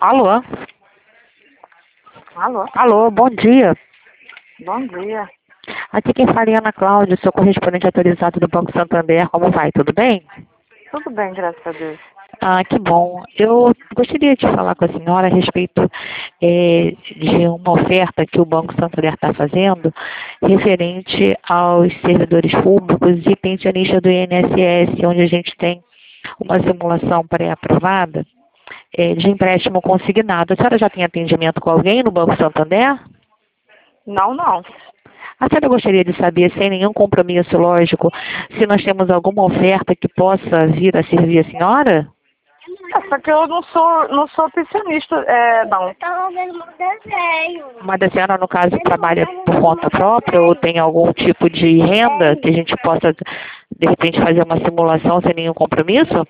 Alô? Alô? Alô, bom dia. Bom dia. Aqui quem fala é Ana Cláudia, sou correspondente autorizado do Banco Santander. Como vai? Tudo bem? Tudo bem, graças a Deus. Ah, que bom. Eu gostaria de falar com a senhora a respeito de uma oferta que o Banco Santander está fazendo referente aos servidores públicos e pensionistas do INSS, onde a gente tem uma simulação pré-aprovada de empréstimo consignado. A senhora já tem atendimento com alguém no Banco Santander? Não. A senhora gostaria de saber, sem nenhum compromisso lógico, se nós temos alguma oferta que possa vir a servir a senhora? Só que eu não sou pensionista, não. Eu tava vendo um desenho. Mas a senhora, no caso, trabalha por conta própria ou tem algum tipo de renda que a gente possa, de repente, fazer uma simulação sem nenhum compromisso?